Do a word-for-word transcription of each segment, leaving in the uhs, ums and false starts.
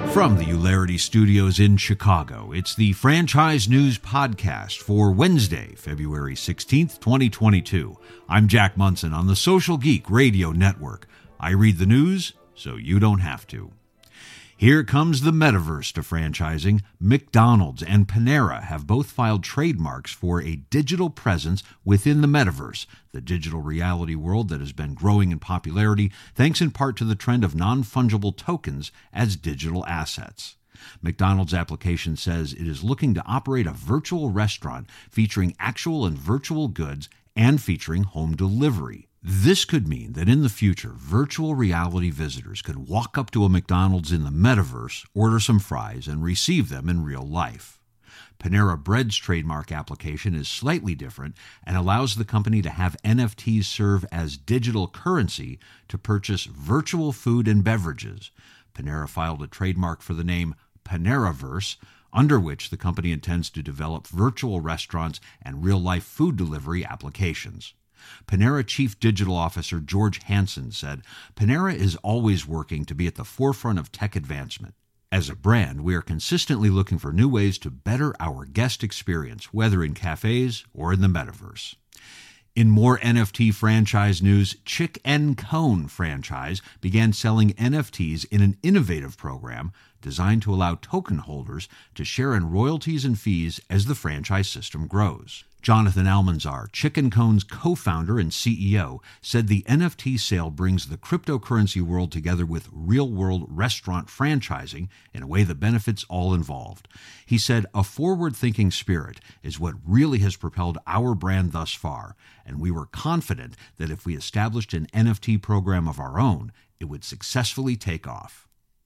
From the Eulerity Studios in Chicago, it's the Franchise News Podcast for Wednesday, February sixteenth, twenty twenty-two. I'm Jack Munson on the Social Geek Radio Network. I read the news so you don't have to. Here comes the metaverse to franchising. McDonald's and Panera have both filed trademarks for a digital presence within the metaverse, the digital reality world that has been growing in popularity thanks in part to the trend of non-fungible tokens as digital assets. McDonald's application says it is looking to operate a virtual restaurant featuring actual and virtual goods and featuring home delivery. This could mean that in the future, virtual reality visitors could walk up to a McDonald's in the metaverse, order some fries, and receive them in real life. Panera Bread's trademark application is slightly different and allows the company to have N F Ts serve as digital currency to purchase virtual food and beverages. Panera filed a trademark for the name Paneraverse, under which the company intends to develop virtual restaurants and real-life food delivery applications. Panera Chief Digital Officer George Hansen said, "Panera is always working to be at the forefront of tech advancement. As a brand, we are consistently looking for new ways to better our guest experience, whether in cafes or in the metaverse." In more N F T franchise news, Chick and Cone franchise began selling N F Ts in an innovative program designed to allow token holders to share in royalties and fees as the franchise system grows. Jonathan Almanzar, Chick and Cone's co-founder and C E O, said the N F T sale brings the cryptocurrency world together with real-world restaurant franchising in a way that benefits all involved. He said, "A forward-thinking spirit is what really has propelled our brand thus far, and we were confident that if we established an N F T program of our own, it would successfully take off."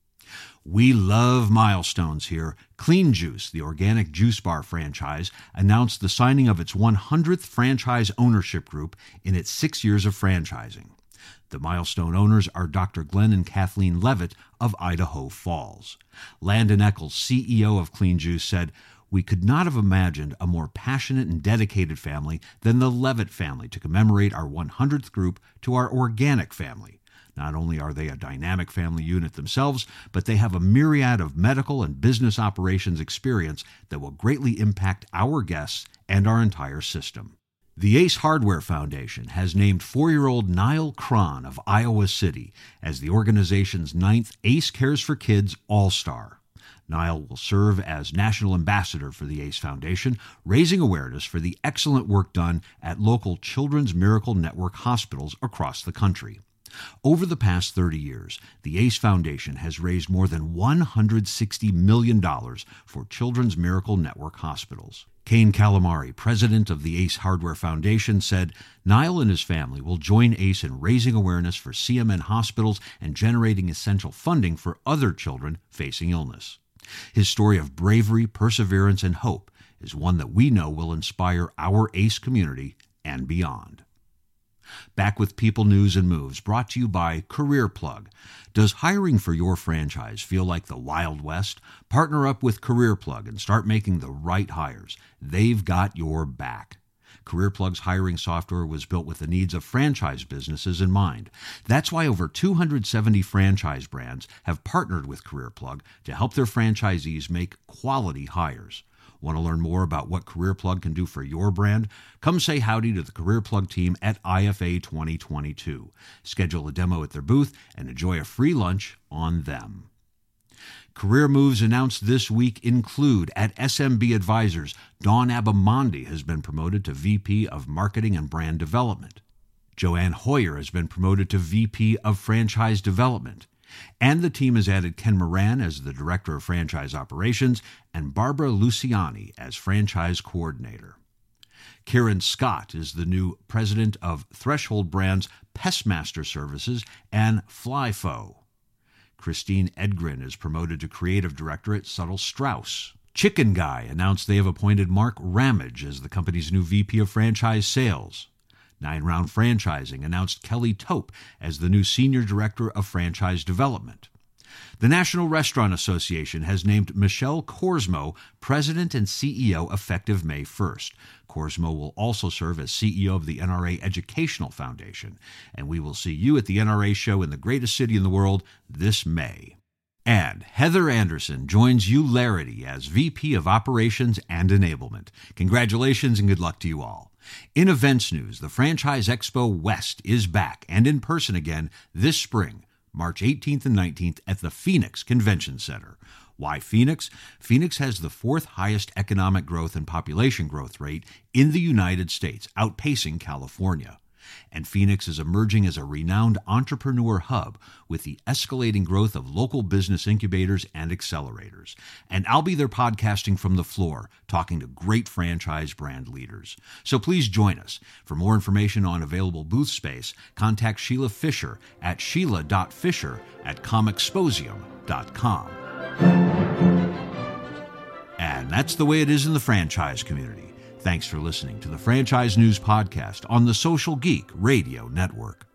We love milestones here. Clean Juice, the organic juice bar franchise, announced the signing of its one hundredth franchise ownership group in its six years of franchising. The milestone owners are Doctor Glenn and Kathleen Levitt of Idaho Falls. Landon Eccles, C E O of Clean Juice, said, "We could not have imagined a more passionate and dedicated family than the Levitt family to commemorate our one hundredth group to our organic family. Not only are they a dynamic family unit themselves, but they have a myriad of medical and business operations experience that will greatly impact our guests and our entire system." The Ace Hardware Foundation has named four-year-old Niall Cron of Iowa City as the organization's ninth Ace Cares for Kids All-Star. Niall will serve as National Ambassador for the Ace Foundation, raising awareness for the excellent work done at local Children's Miracle Network hospitals across the country. Over the past thirty years, the ACE Foundation has raised more than one hundred sixty million dollars for Children's Miracle Network hospitals. Kane Calamari, president of the Ace Hardware Foundation, said, "Niall and his family will join ACE in raising awareness for C M N hospitals and generating essential funding for other children facing illness. His story of bravery, perseverance, and hope is one that we know will inspire our ACE community and beyond." Back with People News and Moves, brought to you by Career Plug. Does hiring for your franchise feel like the Wild West? Partner up with Career Plug and start making the right hires. They've got your back. Career Plug's hiring software was built with the needs of franchise businesses in mind. That's why over two hundred seventy franchise brands have partnered with Career Plug to help their franchisees make quality hires. Want to learn more about what Career Plug can do for your brand? Come say howdy to the Career Plug team at I F A twenty twenty-two. Schedule a demo at their booth and enjoy a free lunch on them. Career moves announced this week include at S M B Advisors, Dawn Abamondi has been promoted to V P of Marketing and Brand Development. Joanne Hoyer has been promoted to V P of Franchise Development. And the team has added Ken Moran as the Director of Franchise Operations and Barbara Luciani as Franchise Coordinator. Kieran Scott is the new President of Threshold Brands Pestmaster Services and Flyfo. Christine Edgren is promoted to Creative Director at Subtle Strauss. Chicken Guy announced they have appointed Mark Ramage as the company's new V P of Franchise Sales. Nine Round Franchising announced Kelly Tope as the new Senior Director of Franchise Development. The National Restaurant Association has named Michelle Korsmo President and C E O effective May first. Korsmo will also serve as C E O of the N R A Educational Foundation, and we will see you at the N R A show in the greatest city in the world this May. And Heather Anderson joins Ularity as V P of Operations and Enablement. Congratulations and good luck to you all. In events news, the Franchise Expo West is back and in person again this spring, March eighteenth and nineteenth at the Phoenix Convention Center. Why Phoenix? Phoenix has the fourth highest economic growth and population growth rate in the United States, outpacing California. And Phoenix is emerging as a renowned entrepreneur hub with the escalating growth of local business incubators and accelerators. And I'll be there podcasting from the floor, talking to great franchise brand leaders. So please join us. For more information on available booth space, contact Sheila Fisher at sheila dot fisher at comexposium dot com. And that's the way it is in the franchise community. Thanks for listening to the Franchise News Podcast on the Social Geek Radio Network.